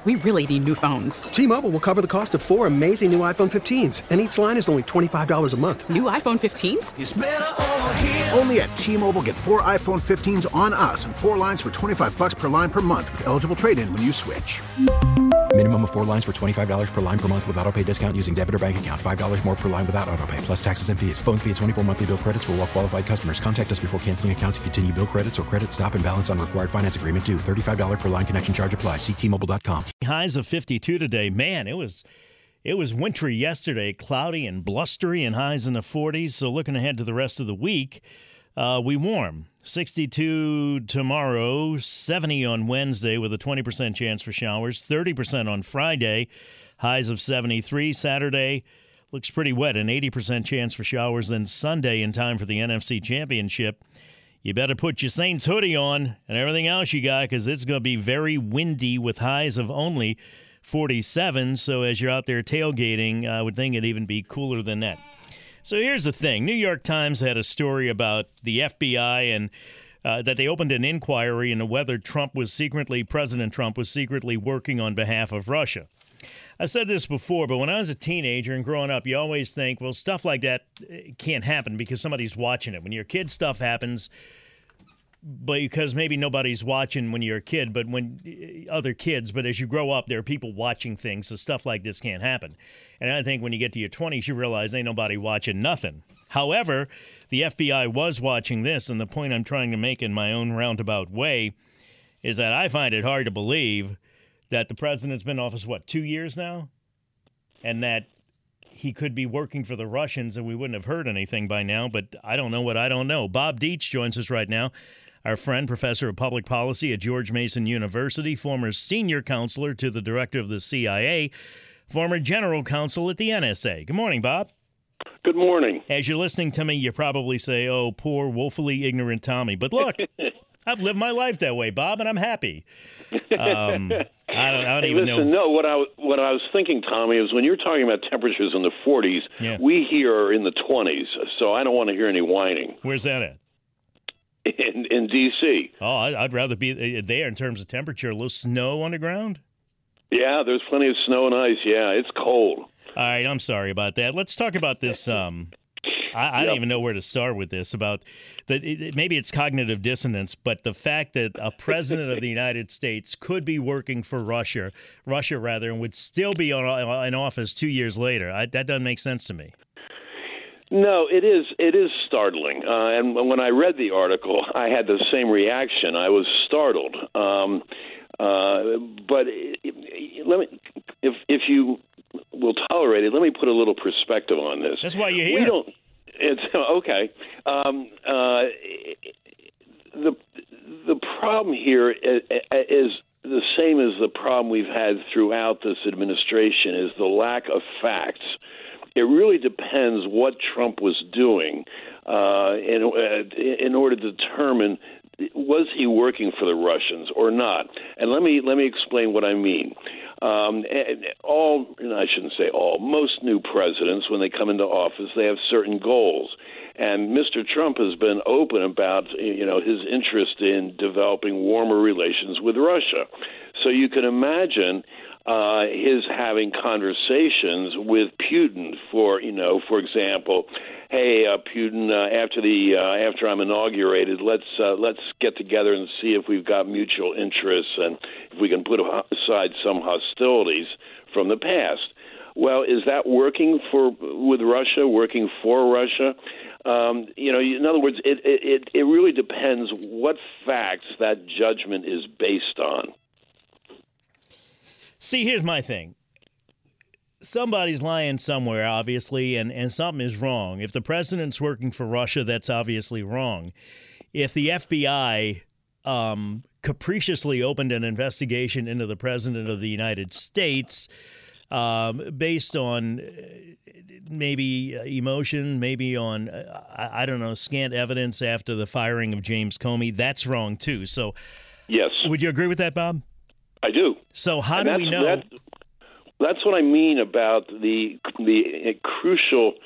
We really need new phones. T-Mobile will cover the cost of 4 amazing new iPhone 15s, and each line is only $25 a month. New iPhone 15s? It's better over here. Only at T-Mobile, get 4 iPhone 15s on us and 4 lines for $25 per line per month with eligible trade-in when you switch. Minimum of 4 lines for $25 per line per month with autopay discount using debit or bank account. $5 more per line without autopay, plus taxes and fees. Phone fee at 24 monthly bill credits for well-qualified customers. Contact us before canceling account to continue bill credits or credit stop and balance on required finance agreement due. $35 per line connection charge applies. See T-Mobile.com. Highs of 52 today. Man, it was wintry yesterday, cloudy and blustery, and highs in the 40s. So looking ahead to the rest of the week, we warm. 62 tomorrow, 70 on Wednesday with a 20% chance for showers, 30% on Friday, highs of 73. Saturday looks pretty wet, an 80% chance for showers. Then Sunday, in time for the NFC Championship, you better put your Saints hoodie on and everything else you got, because it's going to be very windy with highs of only 47. So as you're out there tailgating, I would think it'd even be cooler than that. So here's the thing. New York Times had a story about the FBI and that they opened an inquiry into whether President Trump was secretly working on behalf of Russia. I've said this before, but when I was a teenager and growing up, you always think, well, stuff like that can't happen because somebody's watching it. When you're a kid, stuff happens, but because maybe nobody's watching when you're a kid, but when other kids, but as you grow up, there are people watching things, so stuff like this can't happen. And I think when you get to your 20s, you realize ain't nobody watching nothing. However, the FBI was watching this, and the point I'm trying to make in my own roundabout way is that I find it hard to believe that the president's been in office, 2 years now? And that he could be working for the Russians and we wouldn't have heard anything by now, but I don't know what I don't know. Bob Dietz joins us right now. Our friend, professor of public policy at George Mason University, former senior counselor to the director of the CIA, former general counsel at the NSA. Good morning, Bob. Good morning. As you're listening to me, you probably say, oh, poor, woefully ignorant Tommy. But look, I've lived my life that way, Bob, and I'm happy. I don't even know. No, what I was thinking, Tommy, is when you're talking about temperatures in the 40s, we here are in the 20s, so I don't want to hear any whining. Where's that at? In D.C. Oh, I'd rather be there in terms of temperature. A little snow on the ground? Yeah, there's plenty of snow and ice. Yeah, it's cold. All right, I'm sorry about that. Let's talk about this. I don't even know where to start with this. About maybe it's cognitive dissonance, but the fact that a president of the United States could be working for Russia rather, and would still be in office 2 years later, that doesn't make sense to me. No, it is startling. And when I read the article, I had the same reaction. I was startled. But if you will tolerate it, let me put a little perspective on this. That's why you're here. It's okay. The problem here is the same as the problem we've had throughout this administration, is the lack of facts. It really depends what Trump was doing in order to determine, was he working for the Russians or not? And let me explain what I mean. I shouldn't say all, most new presidents, when they come into office, they have certain goals. And Mr. Trump has been open about, his interest in developing warmer relations with Russia. So you can imagine his having conversations with Putin for example, hey, Putin, after I'm inaugurated, let's get together and see if we've got mutual interests and if we can put aside some hostilities from the past. Well, is that working with Russia, working for Russia? In other words, it really depends what facts that judgment is based on. See, here's my thing. Somebody's lying somewhere, obviously, and something is wrong. If the president's working for Russia, that's obviously wrong. If the FBI capriciously opened an investigation into the president of the United States based on maybe emotion, maybe on, I don't know, scant evidence after the firing of James Comey, that's wrong too. So, yes. Would you agree with that, Bob? I do. So how do we know? That's what I mean about the crucial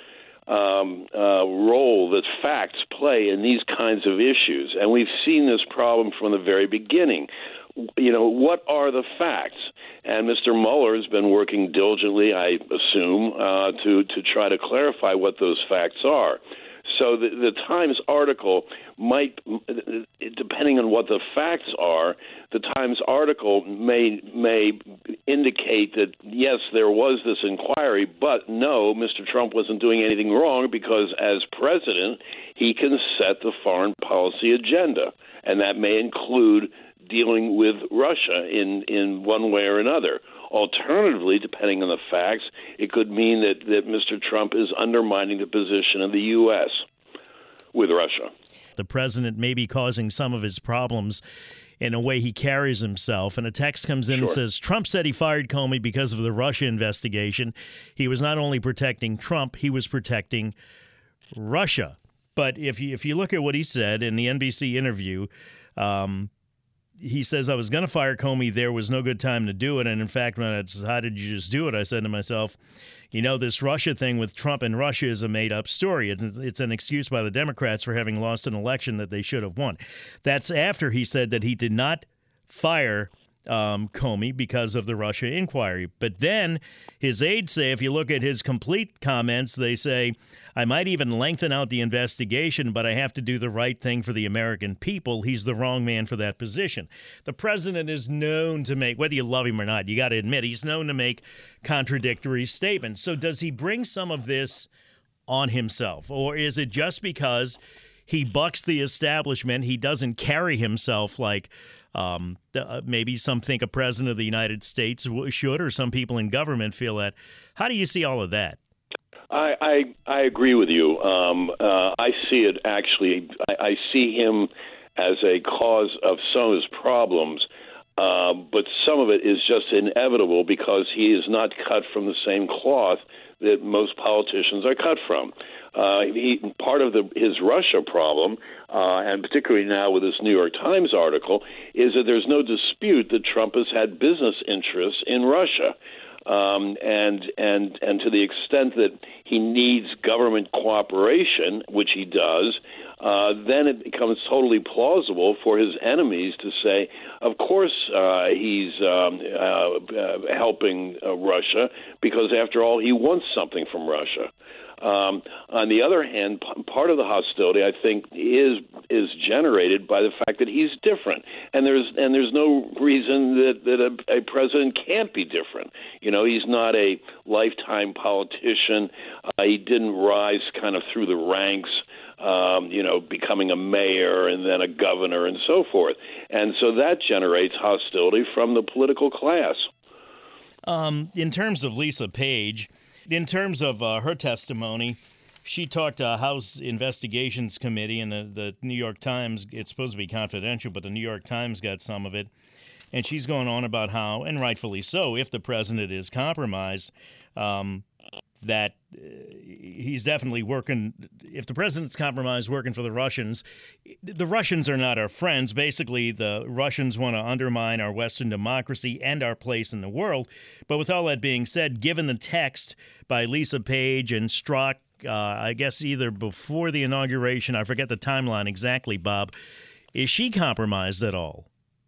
role that facts play in these kinds of issues. And we've seen this problem from the very beginning. what are the facts? And Mr. Mueller has been working diligently, I assume, to try to clarify what those facts are. So the Times article might, depending on what the facts are, the Times article may indicate that, yes, there was this inquiry, but no, Mr. Trump wasn't doing anything wrong because as president, he can set the foreign policy agenda, and that may include dealing with Russia in one way or another. Alternatively, depending on the facts, it could mean that Mr. Trump is undermining the position of the U.S. with Russia. The president may be causing some of his problems in a way he carries himself. And a text comes in and says, Trump said he fired Comey because of the Russia investigation. He was not only protecting Trump, he was protecting Russia. But if you look at what he said in the NBC interview, he says, I was going to fire Comey. There was no good time to do it. And in fact, when I said, how did you just do it? I said to myself, this Russia thing with Trump and Russia is a made-up story. It's an excuse by the Democrats for having lost an election that they should have won. That's after he said that he did not fire Comey because of the Russia inquiry. But then his aides say, if you look at his complete comments, they say, I might even lengthen out the investigation, but I have to do the right thing for the American people. He's the wrong man for that position. The president is known to make, whether you love him or not, you got to admit, he's known to make contradictory statements. So does he bring some of this on himself? Or is it just because he bucks the establishment, he doesn't carry himself like maybe some think a president of the United States should, or some people in government feel that? How do you see all of that? I agree with you. I see it actually. I see him as a cause of some of his problems, but some of it is just inevitable because he is not cut from the same cloth that most politicians are cut from. Part of his Russia problem, and particularly now with this New York Times article, is that there's no dispute that Trump has had business interests in Russia. And to the extent that he needs government cooperation, which he does, then it becomes totally plausible for his enemies to say, of course he's helping Russia because, after all, he wants something from Russia. On the other hand, part of the hostility, I think, is generated by the fact that he's different, and there's no reason that a president can't be different. He's not a lifetime politician. He didn't rise kind of through the ranks, becoming a mayor and then a governor and so forth, and so that generates hostility from the political class. In terms of Lisa Page. In terms of her testimony, she talked to House Investigations Committee, and the New York Times, it's supposed to be confidential, but the New York Times got some of it. And she's going on about how, and rightfully so, if the president is compromised, that he's definitely working. If the president's compromised working for the Russians are not our friends. Basically, the Russians want to undermine our Western democracy and our place in the world. But with all that being said, given the text by Lisa Page and Strzok, I guess either before the inauguration, I forget the timeline exactly, Bob, is she compromised at all?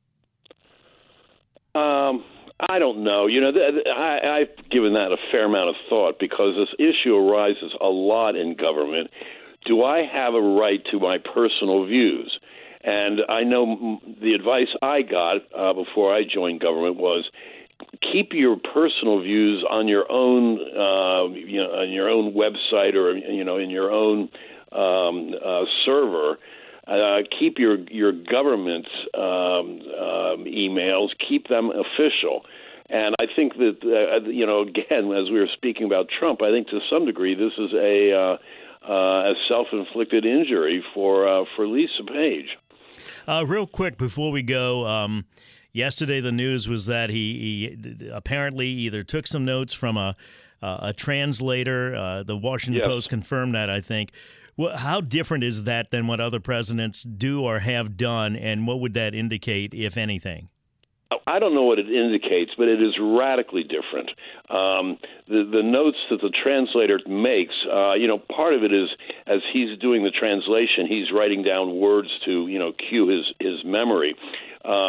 I don't know. I've given that a fair amount of thought because this issue arises a lot in government. Do I have a right to my personal views? And I know the advice I got before I joined government was keep your personal views on your own, on your own website or in your own server. Keep your government emails, keep them official. And I think that, again, as we were speaking about Trump, I think to some degree this is a self-inflicted injury for Lisa Page. Real quick before we go, yesterday the news was that he apparently either took some notes from a translator. The Washington Post confirmed that, I think. Well, how different is that than what other presidents do or have done, and what would that indicate, if anything? I don't know what it indicates, but it is radically different. The notes that the translator makes, part of it is as he's doing the translation, he's writing down words to, cue his memory.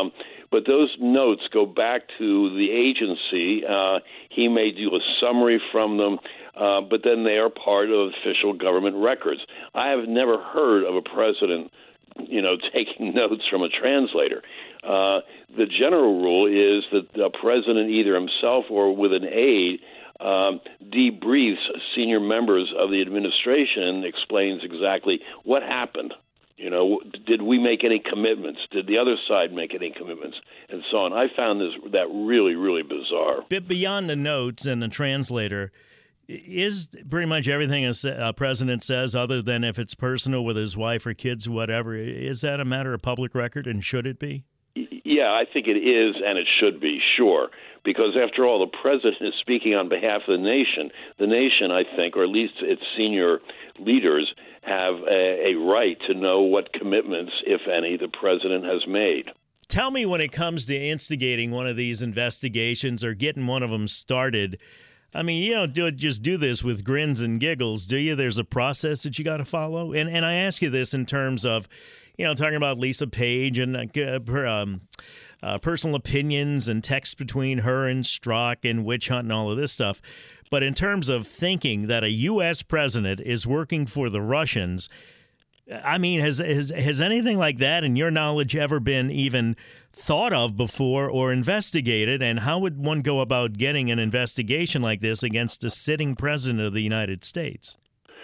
but those notes go back to the agency. He may do a summary from them, but then they are part of official government records. I have never heard of a president, taking notes from a translator. The general rule is that the president, either himself or with an aide, debriefs senior members of the administration and explains exactly what happened. Did we make any commitments? Did the other side make any commitments? And so on. I found that really, really bizarre. But beyond the notes and the translator, is pretty much everything a president says, other than if it's personal with his wife or kids or whatever, is that a matter of public record, and should it be? Yeah, I think it is, and it should be, sure. Because after all, the president is speaking on behalf of the nation. The nation, I think, or at least its senior leaders, have a right to know what commitments, if any, the president has made. Tell me, when it comes to instigating one of these investigations or getting one of them started, I mean, you don't just do this with grins and giggles, do you? There's a process that you got to follow. And I ask you this in terms of, talking about Lisa Page and personal opinions and texts between her and Strzok and witch hunt and all of this stuff. But in terms of thinking that a U.S. president is working for the Russians, I mean, has anything like that, in your knowledge, ever been even thought of before or investigated? And how would one go about getting an investigation like this against a sitting president of the United States?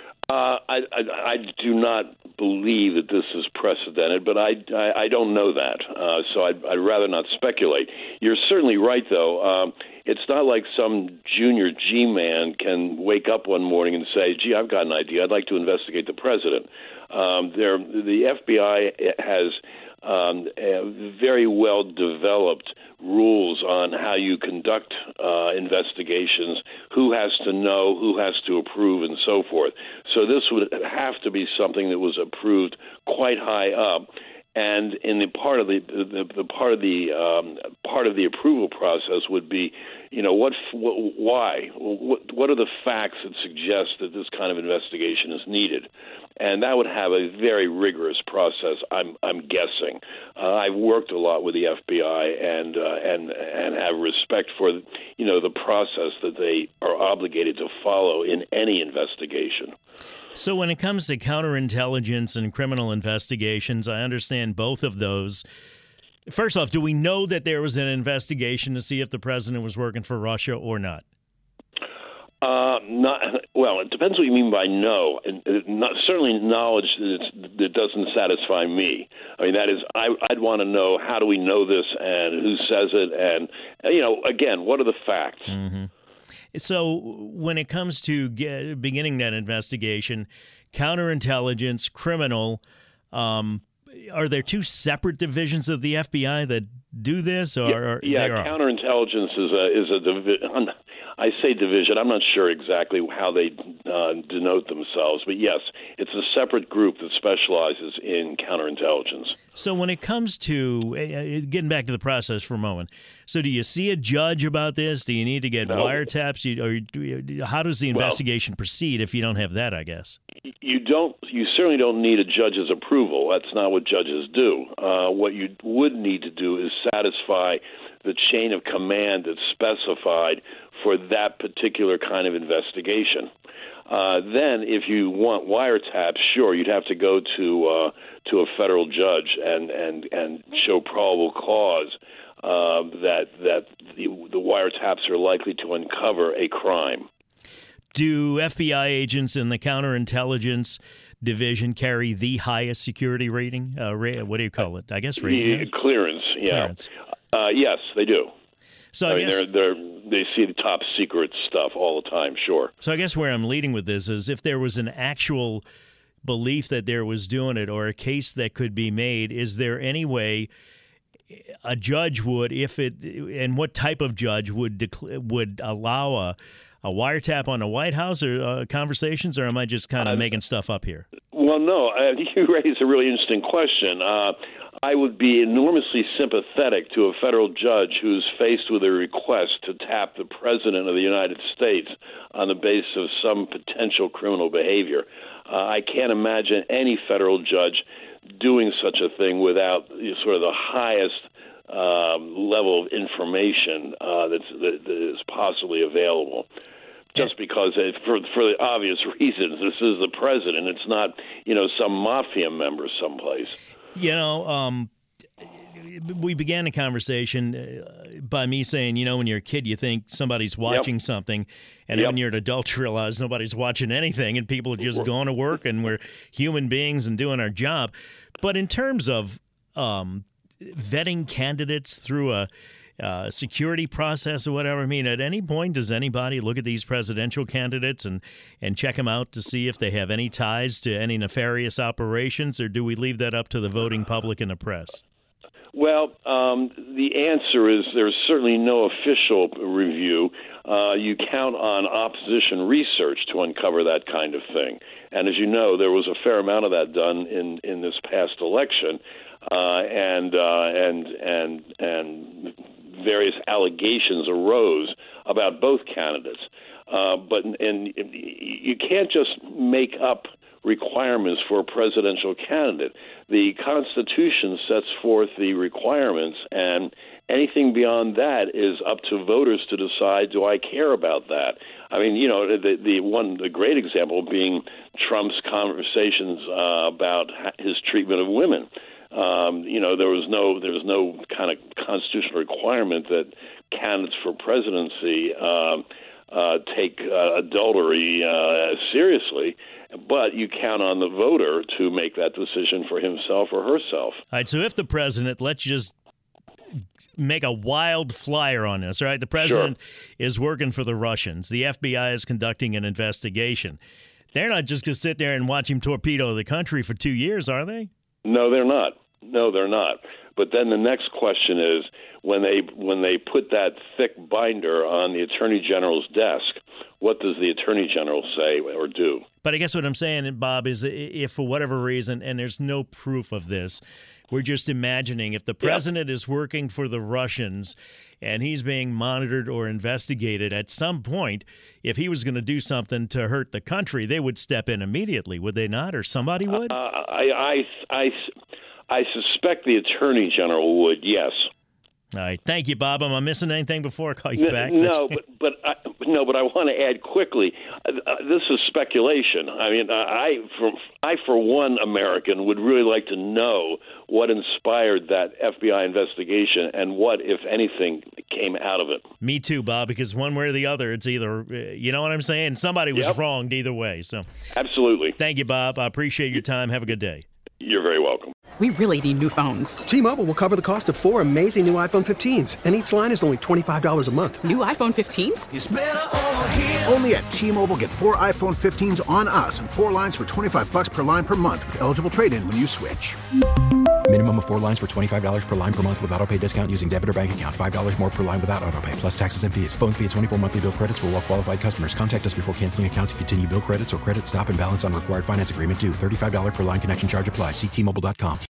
I do not believe that this is precedented, but I don't know that, so I'd rather not speculate. You're certainly right, though. It's not like some junior G-man can wake up one morning and say, gee, I've got an idea. I'd like to investigate the president. The FBI has very well-developed rules on how you conduct investigations, who has to know, who has to approve, and so forth. So this would have to be something that was approved quite high up. And in the part of the approval process would be, why? What are the facts that suggest that this kind of investigation is needed? And that would have a very rigorous process, I'm guessing. I've worked a lot with the FBI and have respect for, the process that they are obligated to follow in any investigation. So when it comes to counterintelligence and criminal investigations, I understand both of those. First off, do we know that there was an investigation to see if the president was working for Russia or not? Well, it depends what you mean by no. Certainly knowledge that doesn't satisfy me. I mean, that is, I'd want to know, how do we know this and who says it? And, again, what are the facts? Mm-hmm. So when it comes to beginning that investigation, counterintelligence, criminal, are there two separate divisions of the FBI that do this? Or counterintelligence is a division. I say division. I'm not sure exactly how they denote themselves, but yes, it's a separate group that specializes in counterintelligence. So when it comes to getting back to the process for a moment, so do you see a judge about this? Do you need to get wiretaps? How does the investigation proceed if you don't have that, I guess? You certainly don't need a judge's approval. That's not what judges do. What you would need to do is satisfy the chain of command that's specified for that particular kind of investigation. Then, if you want wiretaps, sure, you'd have to go to a federal judge and show probable cause that the wiretaps are likely to uncover a crime. Do FBI agents in the counterintelligence division carry the highest security rating? What do you call it? I guess rating. Clearance. Yeah. Clearance. Yes, they do. So I guess they see the top secret stuff all the time. Sure. So I guess where I'm leading with this is, if there was an actual belief that there was doing it, or a case that could be made, is there any way a judge would, and what type of judge would allow a wiretap on the White House or conversations, or am I just kind of making stuff up here? Well, no, you raise a really interesting question. I would be enormously sympathetic to a federal judge who's faced with a request to tap the President of the United States on the basis of some potential criminal behavior. I can't imagine any federal judge doing such a thing without sort of the highest level of information that is possibly available. Just because, for the obvious reasons, this is the president. It's not, some mafia member someplace. We began the conversation by me saying, when you're a kid, you think somebody's watching something. And then when you're an adult, you realize nobody's watching anything and people are just going to work and we're human beings and doing our job. But in terms of vetting candidates through a security process or whatever, at any point, does anybody look at these presidential candidates and check them out to see if they have any ties to any nefarious operations, or do we leave that up to the voting public and the press? Well, the answer is there's certainly no official review. You count on opposition research to uncover that kind of thing. And as you know, there was a fair amount of that done in this past election, and various allegations arose about both candidates. But you can't just make up requirements for a presidential candidate. The Constitution sets forth the requirements, and anything beyond that is up to voters to decide, do I care about that? The great example being Trump's conversations about his treatment of women. There was no kind of constitutional requirement that candidates for presidency take adultery seriously, but you count on the voter to make that decision for himself or herself. All right, so if the president, let's just make a wild flyer on this, right? The president is working for the Russians. The FBI is conducting an investigation. They're not just going to sit there and watch him torpedo the country for 2 years, are they? No, they're not. But then the next question is, when they put that thick binder on the Attorney General's desk, what does the Attorney General say or do? But I guess what I'm saying, Bob, is if for whatever reason, and there's no proof of this, we're just imagining if the president is working for the Russians and he's being monitored or investigated, at some point, if he was going to do something to hurt the country, they would step in immediately, would they not? Or somebody would? I suspect the Attorney General would, yes. All right. Thank you, Bob. Am I missing anything before I call you back? No, but I want to add quickly, this is speculation. I for one American would really like to know what inspired that FBI investigation and what, if anything, came out of it. Me too, Bob, because one way or the other, it's either, you know what I'm saying? Somebody was wronged either way. So, absolutely. Thank you, Bob. I appreciate your time. Have a good day. You're very welcome. We really need new phones. T-Mobile will cover the cost of 4 amazing new iPhone 15s, and each line is only $25 a month. New iPhone 15s? It's better over here. Only at T-Mobile, get 4 iPhone 15s on us and 4 lines for $25 per line per month with eligible trade-in when you switch. Minimum of 4 lines for $25 per line per month with autopay discount using debit or bank account. $5 more per line without autopay, plus taxes and fees. Phone fee at 24 monthly bill credits for well-qualified customers. Contact us before canceling account to continue bill credits or credit stop and balance on required finance agreement due. $35 per line connection charge applies. See T-Mobile.com.